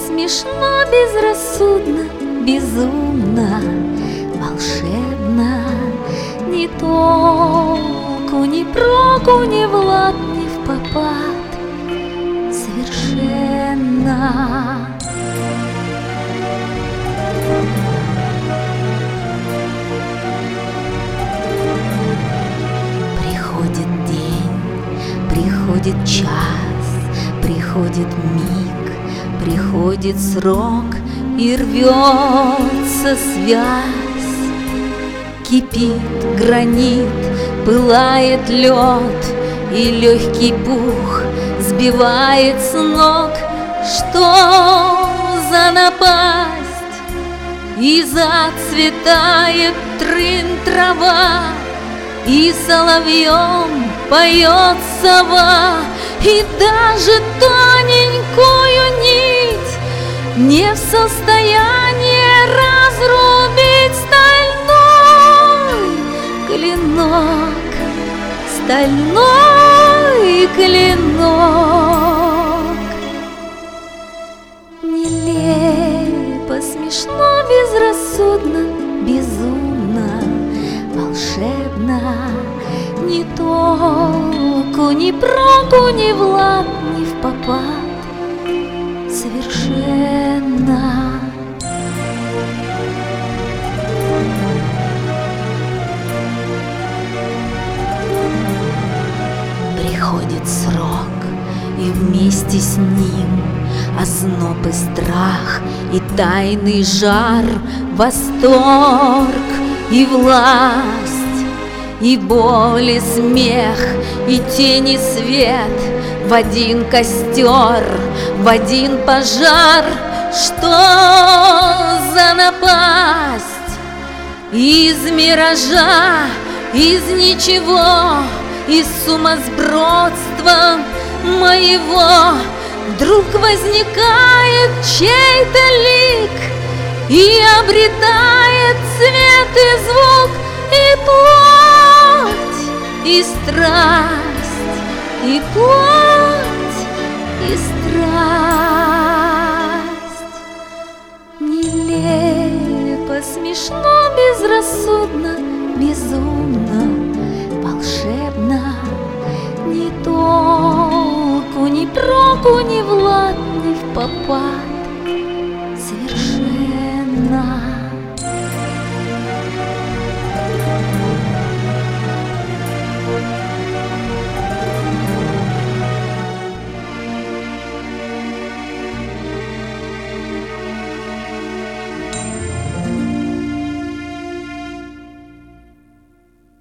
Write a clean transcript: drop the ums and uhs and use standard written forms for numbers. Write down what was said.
смешно, безрассудно, безумно, волшебно. Ни толку, ни проку, ни в лад, ни в попад, совершенно. Приходит день, приходит час, приходит миг, приходит срок, и рвется связь. Кипит гранит, пылает лед, и легкий пух сбивает с ног. Что за напасть? И зацветает трын трава, и соловьем поет сова, и даже тоненькую нить не в состоянии разрубить стальной клинок, стальной клинок. Нелепо, смешно, безрассудно, безумно, волшебно. Ни толку, ни проку, ни в лад, ни в попад, совершенно. Приходит срок, и вместе с ним озноб и страх, и тайный жар, восторг и власть, и боль, и смех, и тень, и свет в один костер, в один пожар. Что за напасть? Из миража, из ничего, из сумасбродства моего вдруг возникает чей-то лик и обретает цвет и звук, и плоть, и страсть, и плоть, и страсть. Нелепо, смешно, безрассудно, безумно, волшебно. Ни толку, ни проку, ни в лад, ни в попад,